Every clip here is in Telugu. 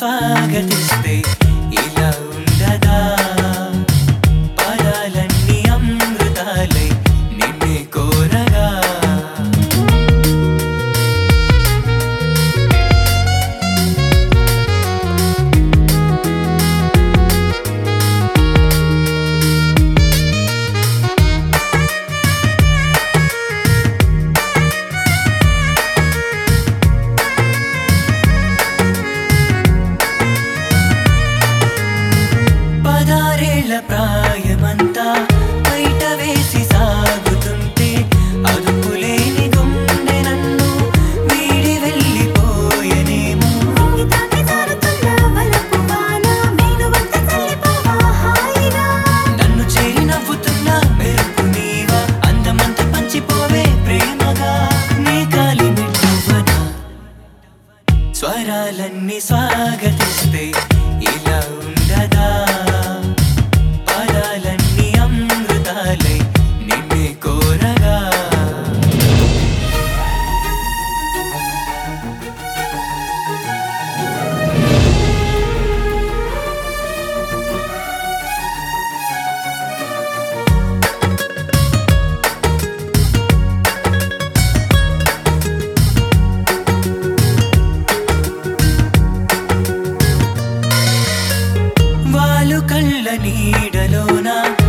స్వాగతిస్తే ఇలా ఉండదా పదాలన్నీ అమృతాలై నిన్నే కోరగా ప్రాయమంతా బయట వేసి సాగుతుంటే అదుపులేని గుండె నన్ను వీడి వెళ్ళిపోయనేమో నన్ను చేరి నవ్వుతున్న మెరుపు నీవా అందమంత పంచిపోవే ప్రేమగా నీ కాలి మెట్టువనా స్వరాలన్నీ స్వాగతిస్తే ఇలా ఉండదా నిన్నే కోరగా వాలు కళ్ళ నీడలోన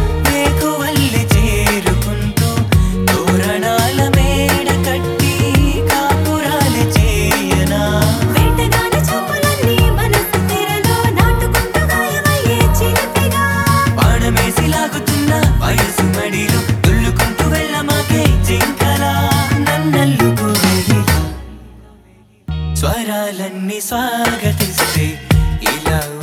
వయసు మడిలో దుల్లుకుంటూ వెళ్ళమాకే జింకలా నన్నల్లుకు వెళ్ళిలా స్వరాలన్నీ స్వాగతిస్తే ఇలా